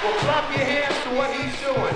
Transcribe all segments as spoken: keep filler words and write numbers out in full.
Clap your hands to what he's doing.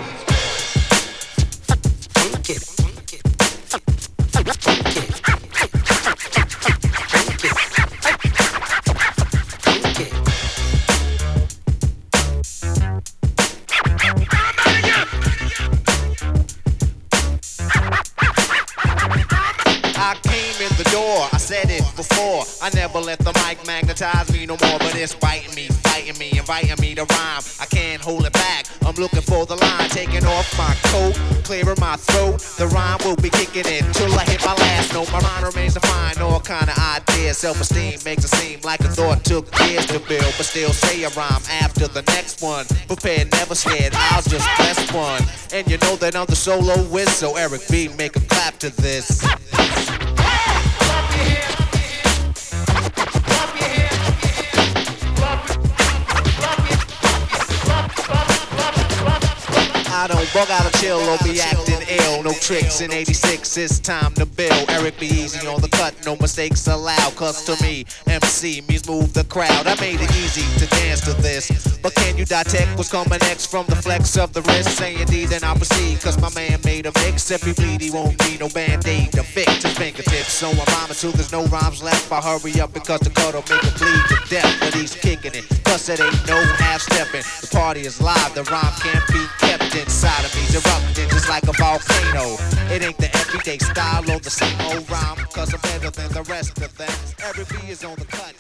I came in the door, I said it before. I never let the mic magnetize me no more, but it's biting me, fighting me, inviting me to rhyme. I can't hold it back, I'm looking for the line, taking off my coat, clearing my throat. The rhyme will be kicking in till I hit my last note. My mind remains defined, all kind of ideas. Self-esteem makes it seem like a thought took years to build, but still say a rhyme after the next one. Prepared, never scared, I'll just press one. And you know that I'm the solo whiz, so Eric B, make a clap to this. I don't bug out of chill or be acting ill. No tricks in eighty-six, it's time to build. Eric be easy on the cut, no mistakes allowed. Cause to me, M C means move the crowd. I made it easy to dance to this. But can you detect what's coming next from the flex of the wrist? Saying D, then I'll proceed. Cause my man made a mix. If he bleed, he won't need no band-aid to fix his fingertips. So I'm rhyming till there's no rhymes left. I hurry up because the cut'll make him bleed to death. But he's kicking it, plus it ain't no half-stepping. The party is live, the rhyme can't be kept inside of me, erupting just like a volcano. It ain't the everyday style or the same old rhyme, cause I'm better than the rest of them. Every B is on the cut.